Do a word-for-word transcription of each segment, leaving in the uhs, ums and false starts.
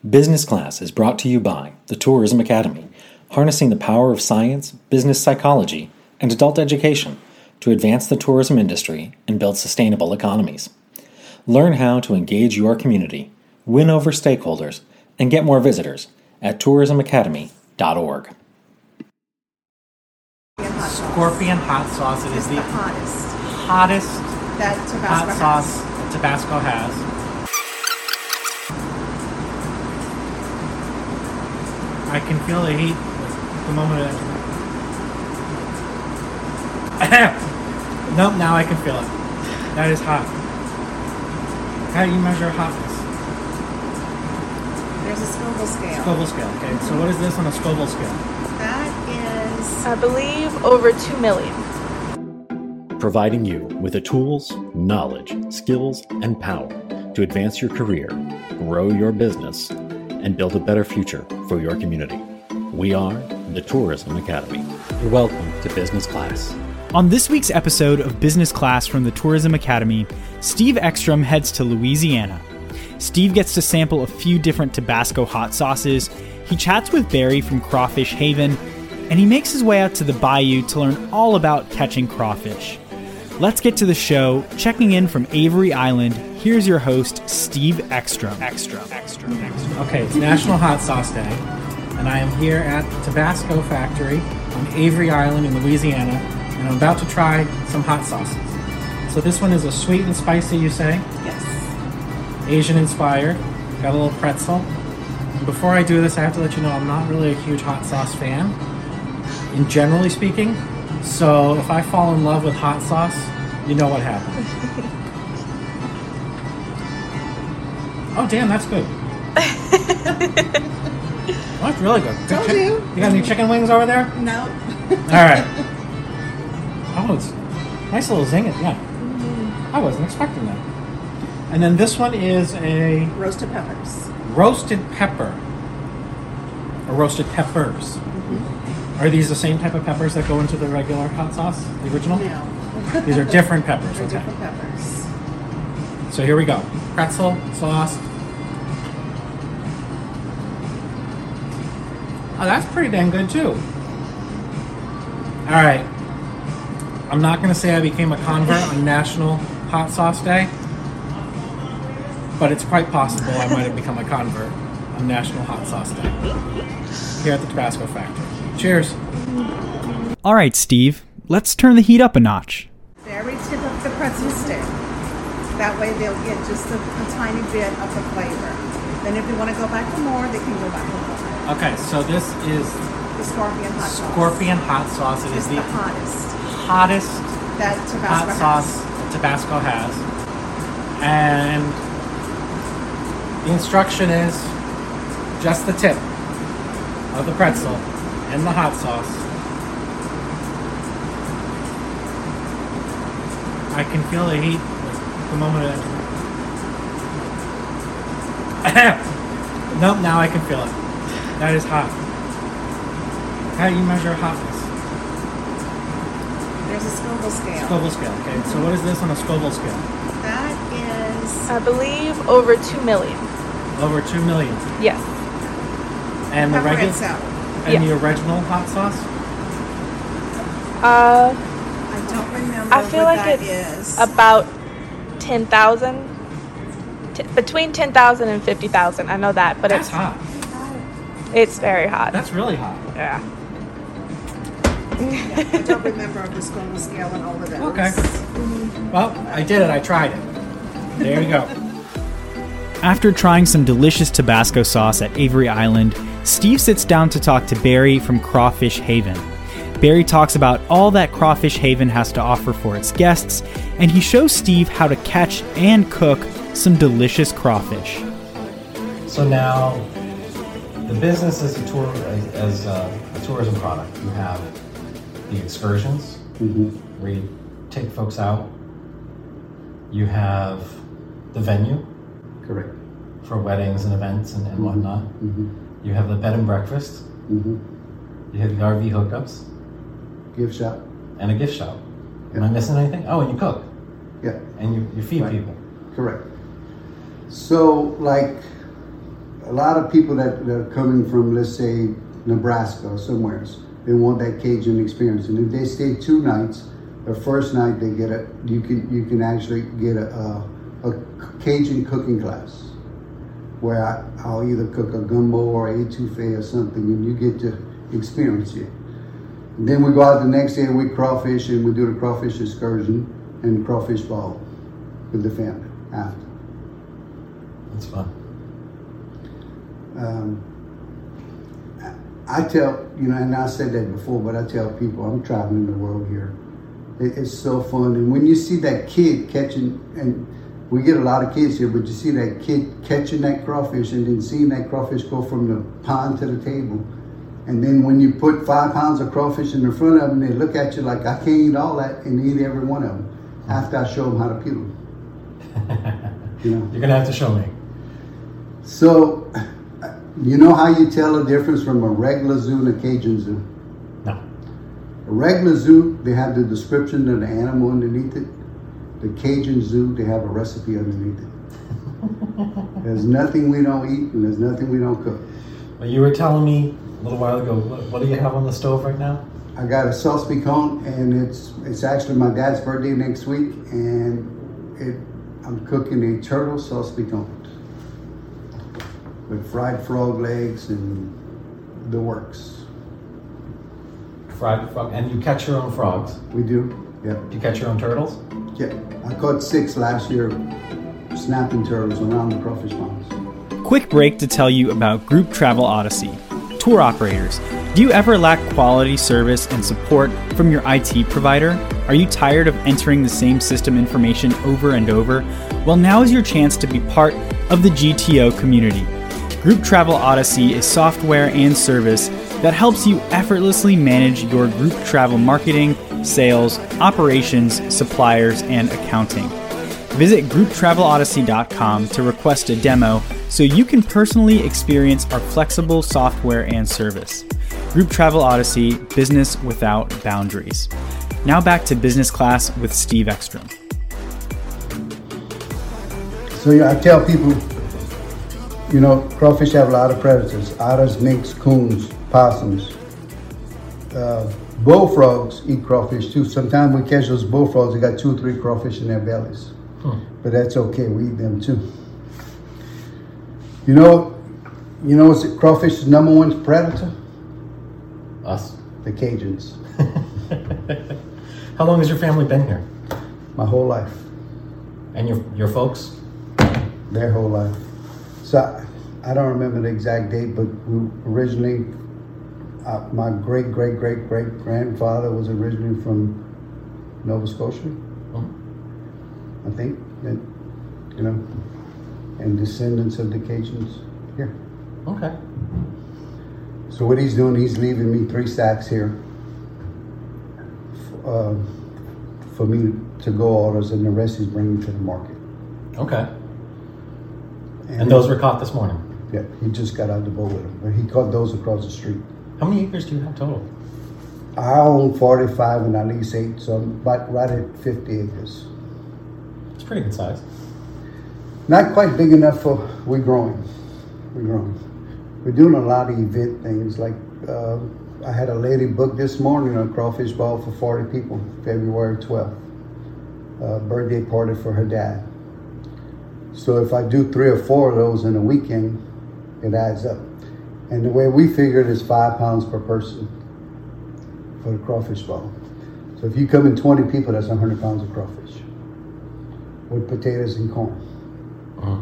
Business Class is brought to you by the Tourism Academy, harnessing the power of science, business psychology, and adult education to advance the tourism industry and build sustainable economies. Learn how to engage your community, win over stakeholders, and get more visitors at tourism academy dot org. Scorpion hot sauce. It is the the hottest hottest that Tabasco hot sauce that Tabasco has. I can feel the heat the moment it... Nope, now I can feel it. That is hot. How do you measure hotness? There's a Scoville scale. Scoville scale, okay. So what is this on a Scoville scale? That is... I believe over two million. Providing you with the tools, knowledge, skills, and power to advance your career, grow your business, and build a better future for your community. We are the Tourism Academy. You're welcome to Business Class. On this week's episode of Business Class from the Tourism Academy, Steve Ekstrom heads to Louisiana. Steve gets to sample a few different Tabasco hot sauces, he chats with Barry from Crawfish Haven, and he makes his way out to the bayou to learn all about catching crawfish. Let's get to the show. Checking in from Avery Island, here's your host, Steve Ekstrom. Ekstrom, Ekstrom, Ekstrom. Okay, it's National Hot Sauce Day, and I am here at the Tabasco factory on Avery Island in Louisiana, and I'm about to try some hot sauces. So this one is a sweet and spicy, you say? Yes. Asian inspired. Got a little pretzel. And before I do this, I have to let you know I'm not really a huge hot sauce fan, in generally speaking. So if I fall in love with hot sauce, you know what happens. Oh, damn, that's good. Oh, that's really good. good Told chi- you. You got any chicken wings over there? No. All right. Oh, it's nice little zing it. Yeah. Mm-hmm. I wasn't expecting that. And then this one is a Roasted peppers. roasted pepper. Or roasted peppers. Mm-hmm. Are these the same type of peppers that go into the regular hot sauce, the original? No. These are different peppers. They're Okay. different peppers. So here we go. Pretzel sauce. Oh, that's pretty dang good too. All right. I'm not going to say I became a convert on National Hot Sauce Day, but it's quite possible I might have become a convert on National Hot Sauce Day here at the Tabasco factory. Cheers. All right, Steve, let's turn the heat up a notch. Very tip of the pretzel stick. That way they'll get just a, a tiny bit of the flavor. Then if they want to go back for more, they can go back for more. Okay, so this is The scorpion hot sauce. Scorpion hot sauce. It It's is the the hottest hottest that Tabasco hot has. sauce that Tabasco has. And the instruction is just the tip of the pretzel and the hot sauce. I can feel the heat the moment it... Nope, now I can feel it. That is hot. How do you measure hotness? There's a Scoville scale. Scoville scale, okay. So what is this on a Scoville scale? That is... I believe over two million. Over two million. Yes. And the pepper regular itself. and Yeah. the original hot sauce? Uh, I don't remember I feel what like that it's is. about ten thousand. T- between ten thousand and fifty thousand. I know that, but That's it's hot. it's very hot. That's really hot. Yeah. Yeah, I don't remember the Scoville scale and all of those. Okay. Well, I did it. I tried it. There you go. After trying some delicious Tabasco sauce at Avery Island, Steve sits down to talk to Barry from Crawfish Haven. Barry talks about all that Crawfish Haven has to offer for its guests, and he shows Steve how to catch and cook some delicious crawfish. So now, the business as a tour as, as a, a tourism product, you have the excursions Mm-hmm. where you take folks out. You have the venue Correct. for weddings and events and, and Mm-hmm. whatnot. Mm-hmm. You have the bed and breakfast. Mm-hmm. You have the R V hookups Gift shop. and a gift shop. Am I Yeah. missing anything? Oh, and you cook Yeah. and you, you feed Right. people. Correct. So, like, a lot of people that, that are coming from, let's say, Nebraska or somewhere, they want that Cajun experience. And if they stay two nights, the first night they get a, you can you can actually get a, a, a Cajun cooking class where I, I'll either cook a gumbo or a etouffee or something, and you get to experience it. And then we go out the next day and we crawfish, and we do the crawfish excursion and crawfish ball with the family after. That's fun. Um, I tell, you know, and I said that before, but I tell people I'm traveling the world here. It, it's so fun. And when you see that kid catching, and we get a lot of kids here, but you see that kid catching that crawfish and then seeing that crawfish go from the pond to the table. And then when you put five pounds of crawfish in the front of them, they look at you like, I can't eat all that, and eat every one of them after I show them how to peel them. You know? You're going to have to show me. So, you know how you tell the difference from a regular zoo and a Cajun zoo? No. A regular zoo, they have the description of the animal underneath it. The Cajun zoo, they have a recipe underneath it. There's nothing we don't eat, and there's nothing we don't cook. Well, you were telling me a little while ago, what, what do you have on the stove right now? I got a sauce piquant, and it's it's actually my dad's birthday next week, and it I'm cooking a turtle sauce piquant with fried frog legs and the works. Fried frog, and you catch your own frogs. We do, yeah. Do you catch your own turtles? Yeah, I caught six last year, snapping turtles around the crawfish ponds. Quick break to tell you about Group Travel Odyssey. Tour operators, do you ever lack quality service and support from your I T provider? Are you tired of entering the same system information over and over? Well, now is your chance to be part of the G T O community. Group Travel Odyssey is software and service that helps you effortlessly manage your group travel marketing, sales, operations, suppliers, and accounting. Visit group travel odyssey dot com to request a demo so you can personally experience our flexible software and service. Group Travel Odyssey, business without boundaries. Now back to Business Class with Steve Ekstrom. So yeah, I tell people, you know, crawfish have a lot of predators: otters, minks, coons, possums. Uh, bullfrogs eat crawfish too. Sometimes we catch those bullfrogs, they got two or three crawfish in their bellies. Hmm. But that's okay, we eat them too. You know, you know what's the crawfish's number one predator? Us. The Cajuns. How long has your family been here? My whole life. And your your folks? Their whole life. So I, I don't remember the exact date, but we originally, uh, my great great great great grandfather was originally from Nova Scotia. Oh. I think that, you know, and descendants of the Cajuns here. Okay. So what he's doing, he's leaving me three sacks here uh, for me to go orders, and the rest he's bringing to the market. Okay. And, and those were caught this morning? Yeah, he just got out the boat with them. But he caught those across the street. How many acres do you have total? I own forty-five and I lease eight, so I'm about right at fifty acres. It's pretty good size. Not quite big enough for, we're growing. We're growing. We're doing a lot of event things. Like uh, I had a lady book this morning a crawfish ball for forty people, February twelfth. Uh, birthday party for her dad. So if I do three or four of those in a weekend, it adds up. And the way we figure it is five pounds per person for the crawfish ball. So if you come in twenty people, that's one hundred pounds of crawfish with potatoes and corn. Uh-huh.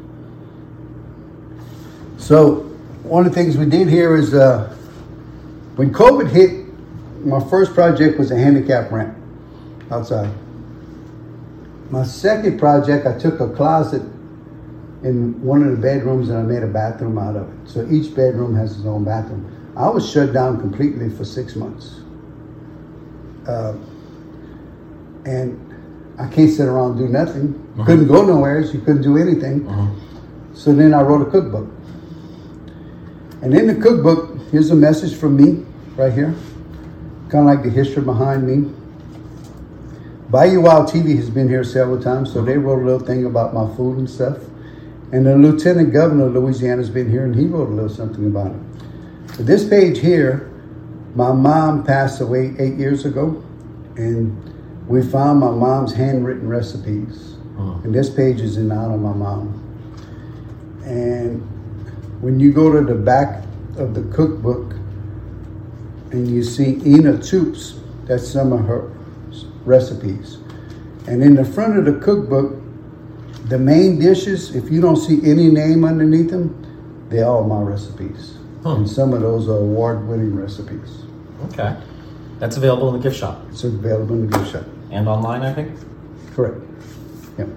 So one of the things we did here is uh, when COVID hit, my first project was a handicap ramp outside. My second project, I took a closet in one of the bedrooms and I made a bathroom out of it. So each bedroom has its own bathroom. I was shut down completely for six months. Uh, and I can't sit around and do nothing. Uh-huh. Couldn't go nowhere, so you couldn't do anything. Uh-huh. So then I wrote a cookbook. And in the cookbook, here's a message from me right here. Kind of like the history behind me. Bayou Wild T V has been here several times, so they wrote a little thing about my food and stuff. And the Lieutenant Governor of Louisiana's been here, and he wrote a little something about it. But this page here, my mom passed away eight years ago, and we found my mom's handwritten recipes. Oh. And this page is in honor of my mom. And when you go to the back of the cookbook and you see Ina Toops, that's some of her recipes. And in the front of the cookbook, the main dishes, if you don't see any name underneath them, they're all my recipes. Huh. And some of those are award-winning recipes. Okay. That's available in the gift shop? It's available in the gift shop. And online, I think? Correct. Yep.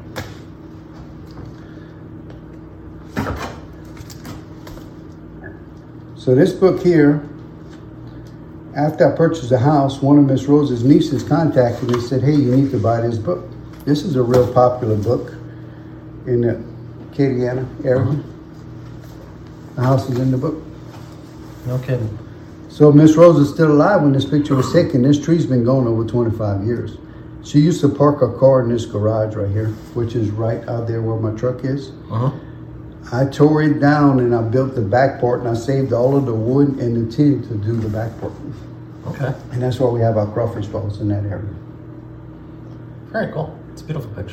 So this book here, after I purchased the house, one of Miss Rose's nieces contacted me and said, hey, you need to buy this book. This is a real popular book in the Acadiana area. Mm-hmm. The house is in the book. No kidding. So Miss Rose is still alive when this picture was taken. This tree's been going over twenty-five years. She used to park her car in this garage right here, which is right out there where my truck is. Uh-huh. I tore it down and I built the back part, and I saved all of the wood and the tin to do the back part. Okay. And that's where we have our crawfish balls, in that area. Very cool. It's a beautiful picture.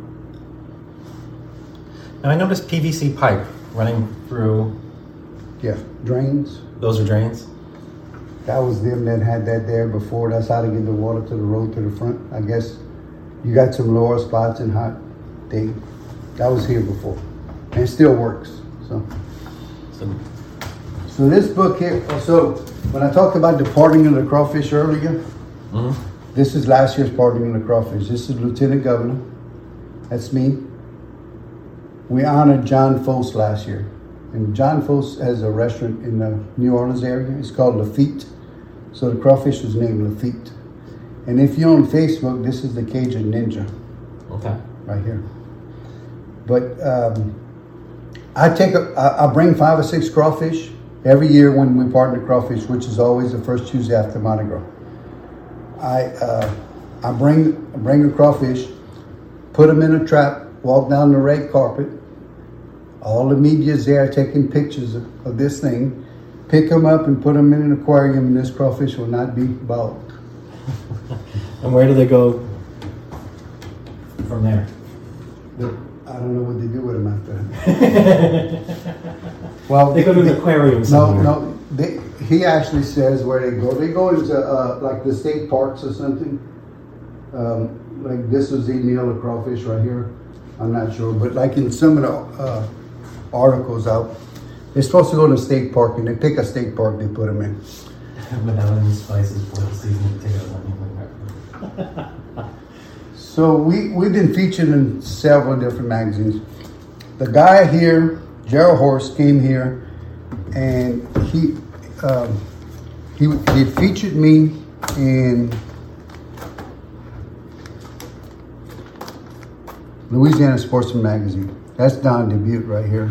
Now I noticed P V C pipe running through. Yeah, drains. Those are drains? That was them that had that there before. That's how to get the water to the road to the front. I guess you got some lower spots and hot thing. That was here before. And it still works. So, so, so this book here, so when I talked about the parting of the crawfish earlier, mm-hmm. This is last year's parting of the crawfish. This is Lieutenant Governor. That's me. We honored John Fosse last year. And John Fosse has a restaurant in the New Orleans area. It's called Lafitte. So the crawfish was named Lafitte. And if you're on Facebook, this is the Cajun Ninja. Okay. Right here. But um, I take a, I, I bring five or six crawfish every year when we partner crawfish, which is always the first Tuesday after Mardi Gras. I uh, I bring I bring a crawfish, put them in a trap, walk down the red carpet. All the media's there taking pictures of, of this thing. Pick them up and put them in an aquarium, and this crawfish will not be bought. And where do they go from there? I don't know what they do with them after that. Well, they go to the aquarium somewhere. No, no. They, he actually says where they go. They go into uh, like the state parks or something. Um, like this was the meal of crawfish right here. I'm not sure, but like in some of the uh, articles out, they're supposed to go to a state park, and they pick a state park, they put them in. Without any spices for the season potatoes, anything like that. So we, we've been featured in several different magazines. The guy here, Gerald Horst, came here, and he um, he, he featured me in Louisiana Sportsman Magazine. That's Don Dubuque right here.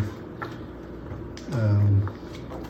Um,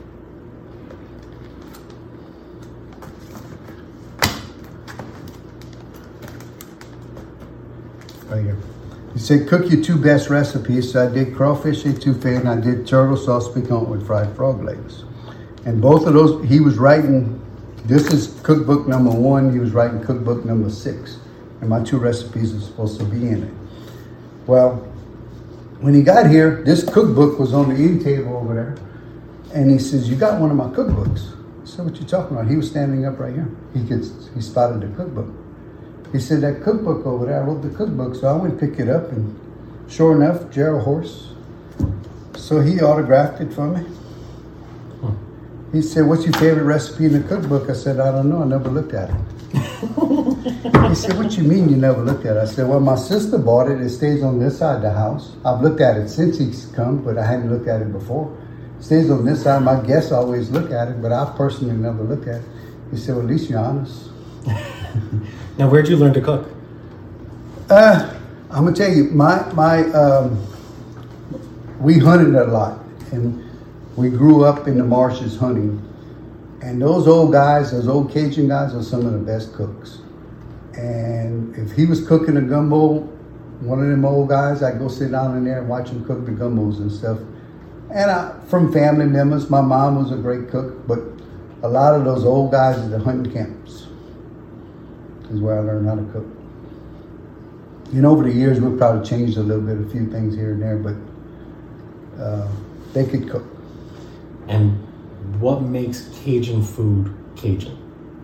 right here. He said, cook your two best recipes. So I did crawfish etouffee and I did turtle sauce piquant with fried frog legs. And both of those, he was writing, this is cookbook number one, he was writing cookbook number six. And my two recipes are supposed to be in it. Well, when he got here, this cookbook was on the end table over there. And he says, you got one of my cookbooks. I said, what you talking about? He was standing up right here. He gets, he spotted the cookbook. He said, that cookbook over there, I wrote the cookbook. So I went pick it up, and sure enough, Gerald Horst. So he autographed it for me. Huh. He said, what's your favorite recipe in the cookbook? I said, I don't know, I never looked at it. He said, what you mean you never looked at it? I said, well, my sister bought it. It stays on this side of the house. I've looked at it since he's come, but I hadn't looked at it before. It stays on this side. My guests always look at it, but I personally never look at it. He said, well, at least you're honest. Now, where'd you learn to cook? Uh, I'm gonna tell you, my my um, we hunted a lot, and we grew up in the marshes hunting. And those old guys, those old Cajun guys, are some of the best cooks. And if he was cooking a gumbo, one of them old guys. I go sit down in there and watch them cook the gumbos and stuff. And I, from family members, my mom was a great cook, but a lot of those old guys at the hunting camps is where I learned how to cook. And over the years, we've probably changed a little bit, a few things here and there, but uh, they could cook. And what makes Cajun food Cajun?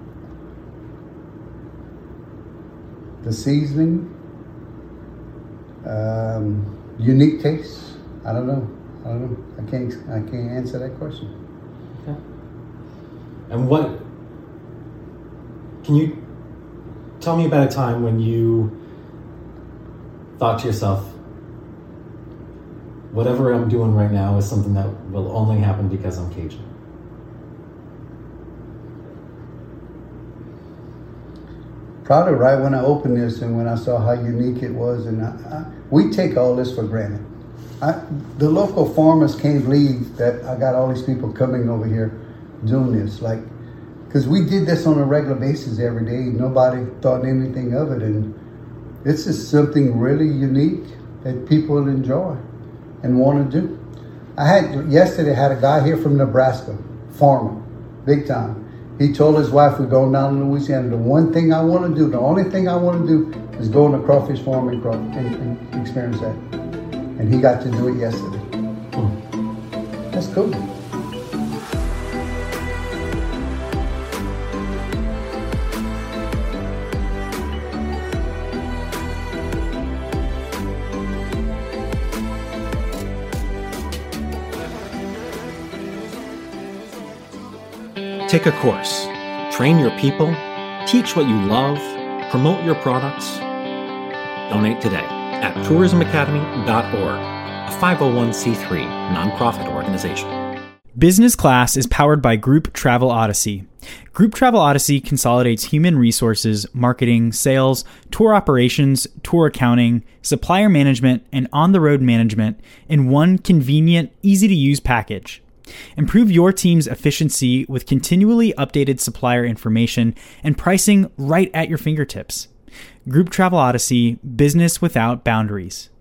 The seasoning, um, unique taste. I don't know. I don't know. I can't. I can't answer that question. Okay. And what? Can you tell me about a time when you thought to yourself, whatever I'm doing right now is something that will only happen because I'm Cajun? Probably right when I opened this and when I saw how unique it was, and I, I, we take all this for granted. I, the local farmers can't believe that I got all these people coming over here doing this, like, because we did this on a regular basis every day. Nobody thought anything of it, and this is something really unique that people enjoy and want to do. I had yesterday had a guy here from Nebraska, farmer, big time. He told his wife, we're going down to Louisiana. The one thing I want to do, the only thing I want to do is go on the crawfish farm and, craw- and, and experience that. And he got to do it yesterday. Hmm. That's cool. Take a course, train your people, teach what you love, promote your products. Donate today at tourism academy dot org, a five oh one c three nonprofit organization. Business Class is powered by Group Travel Odyssey. Group Travel Odyssey consolidates human resources, marketing, sales, tour operations, tour accounting, supplier management, and on-the-road management in one convenient, easy-to-use package. Improve your team's efficiency with continually updated supplier information and pricing right at your fingertips. Group Travel Odyssey, business without boundaries.